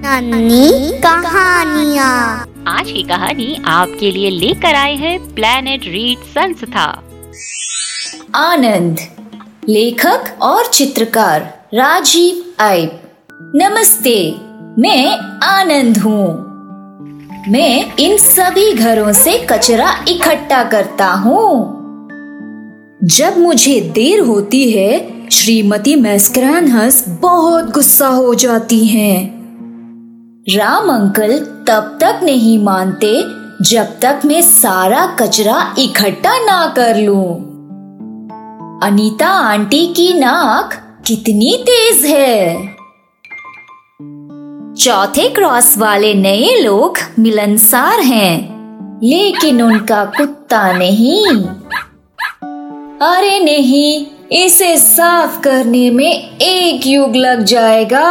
नन्ही कहानियाँ। आज की कहानी आपके लिए लेकर आए हैं प्लेनेट रीड संस्था। आनंद, लेखक और चित्रकार राजीव आइब। नमस्ते, मैं आनंद हूँ। मैं इन सभी घरों से कचरा इकट्ठा करता हूँ। जब मुझे देर होती है, श्रीमती मैस्करैनहस बहुत गुस्सा हो जाती हैं। राम अंकल तब तक नहीं मानते जब तक मैं सारा कचरा इकट्ठा ना कर लूं। अनीता आंटी की नाक कितनी तेज है। चौथे क्रॉस वाले नए लोग मिलनसार हैं, लेकिन उनका कुत्ता नहीं। अरे नहीं, इसे साफ करने में एक युग लग जाएगा।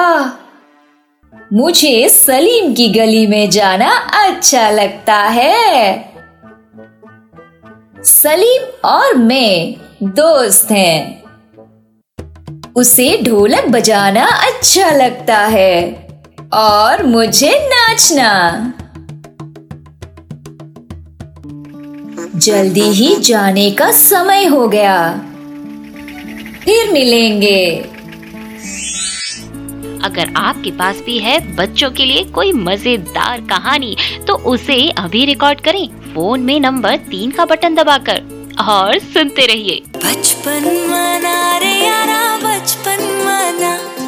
मुझे सलीम की गली में जाना अच्छा लगता है। सलीम और मैं दोस्त हैं। उसे ढोलक बजाना अच्छा लगता है और मुझे नाचना। जल्दी ही जाने का समय हो गया। फिर मिलेंगे। अगर आपके पास भी है बच्चों के लिए कोई मजेदार कहानी तो उसे अभी रिकॉर्ड करें फोन में नंबर 3 का बटन दबाकर और सुनते रहिए। बचपन मना रे यारा, बचपन मना।